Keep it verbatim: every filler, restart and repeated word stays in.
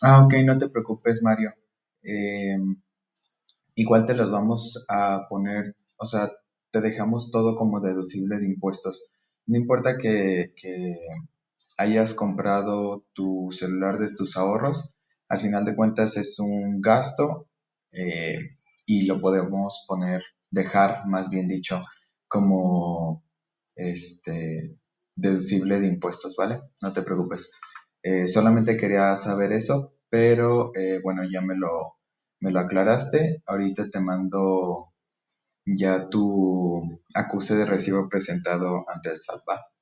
Ah, ok, no te preocupes, Mario. Eh, Igual te los vamos a poner, o sea, te dejamos todo como deducible de impuestos. No importa que, que hayas comprado tu celular de tus ahorros, al final de cuentas es un gasto eh, y lo podemos poner, dejar más bien dicho, como este deducible de impuestos, ¿vale? No te preocupes. Eh, solamente quería saber eso, pero eh, bueno, ya me lo, me lo aclaraste. Ahorita te mando ya tu acuse de recibo presentado ante el S A T, ¿va?